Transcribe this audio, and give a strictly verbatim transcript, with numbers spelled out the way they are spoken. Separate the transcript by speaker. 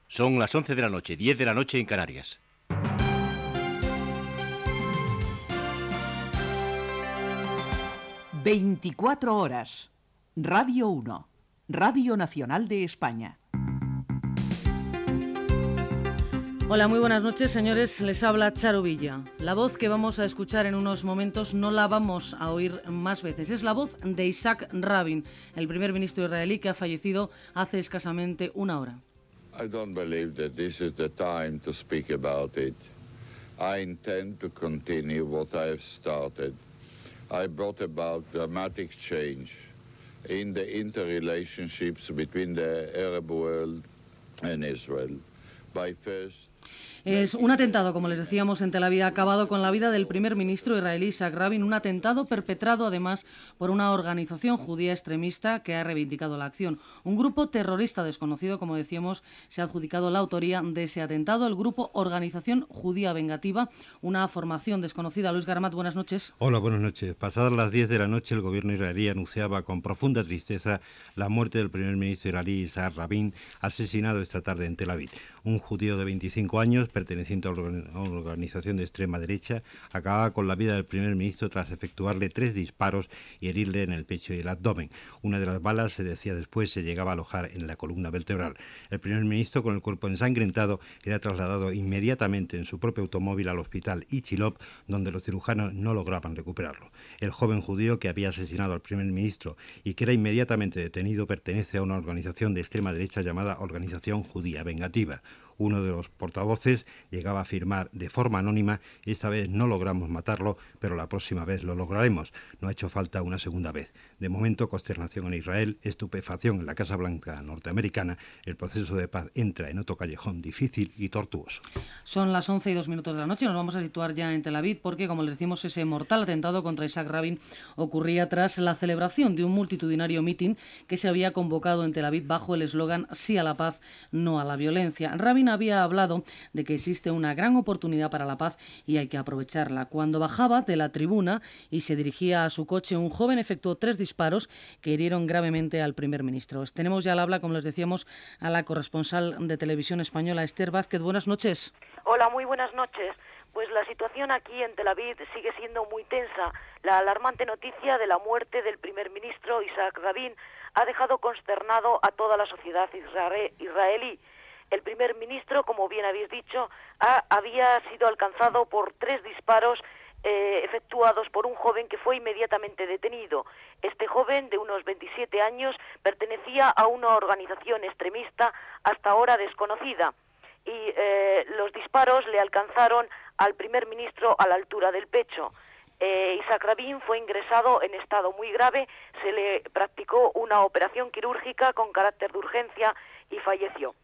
Speaker 1: Son las once de la noche, diez de la noche en Canarias.
Speaker 2: veinticuatro horas. Radio uno. Radio Nacional de España.
Speaker 3: Hola, muy buenas noches, señores. Les habla Charo Villa. La voz que vamos a escuchar en unos momentos no la vamos a oír más veces. Es la voz de Isaac Rabin, el primer ministro israelí que ha fallecido hace escasamente una hora.
Speaker 4: I don't believe that this is the time to speak about it. I intend to continue what I have started. I brought about dramatic change in the interrelationships between the Arab world and Israel. By first
Speaker 3: Es un atentado, como les decíamos, en Tel Aviv ha acabado con la vida del primer ministro israelí Isaac Rabin, un atentado perpetrado además por una organización judía extremista que ha reivindicado la acción. Un grupo terrorista desconocido, como decíamos, se ha adjudicado la autoría de ese atentado, el grupo Organización Judía Vengativa, una formación desconocida. Luis Garmat, buenas noches.
Speaker 5: Hola, buenas noches. Pasadas las diez de la noche, el gobierno israelí anunciaba con profunda tristeza la muerte del primer ministro israelí Isaac Rabin, asesinado esta tarde en Tel Aviv. Un judío de veinticinco años, perteneciente a una organización de extrema derecha, acababa con la vida del primer ministro tras efectuarle tres disparos y herirle en el pecho y el abdomen. Una de las balas, se decía después, se llegaba a alojar en la columna vertebral. El primer ministro, con el cuerpo ensangrentado, era trasladado inmediatamente en su propio automóvil al hospital Ichilov, donde los cirujanos no lograban recuperarlo. El joven judío que había asesinado al primer ministro y que era inmediatamente detenido pertenece a una organización de extrema derecha llamada Organización Judía Vengativa. Uno de los portavoces llegaba a afirmar de forma anónima: esta vez no logramos matarlo, pero la próxima vez lo lograremos. No ha hecho falta una segunda vez. De momento, consternación en Israel, estupefacción en la Casa Blanca norteamericana. El proceso de paz entra en otro callejón difícil y tortuoso.
Speaker 3: Son las once y dos minutos de la noche. Nos vamos a situar ya en Tel Aviv porque, como les decimos, ese mortal atentado contra Isaac Rabin ocurría tras la celebración de un multitudinario mitin que se había convocado en Tel Aviv bajo el eslogan "Sí a la paz, no a la violencia". Rabin había hablado de que existe una gran oportunidad para la paz y hay que aprovecharla. Cuando bajaba de la tribuna y se dirigía a su coche, un joven efectuó tres disparos que hirieron gravemente al primer ministro. Tenemos ya al habla, como les decíamos, a la corresponsal de Televisión Española, Esther Vázquez. Buenas noches.
Speaker 6: Hola, muy buenas noches. Pues la situación aquí en Tel Aviv sigue siendo muy tensa. La alarmante noticia de la muerte del primer ministro Isaac Rabin ha dejado consternado a toda la sociedad israelí. El primer ministro, como bien habéis dicho, ha, había sido alcanzado por tres disparos eh, efectuados por un joven que fue inmediatamente detenido. Este joven, de unos veintisiete años, pertenecía a una organización extremista hasta ahora desconocida. Y eh, los disparos le alcanzaron al primer ministro a la altura del pecho. Eh, Isaac Rabin fue ingresado en estado muy grave, se le practicó una operación quirúrgica con carácter de urgencia y falleció.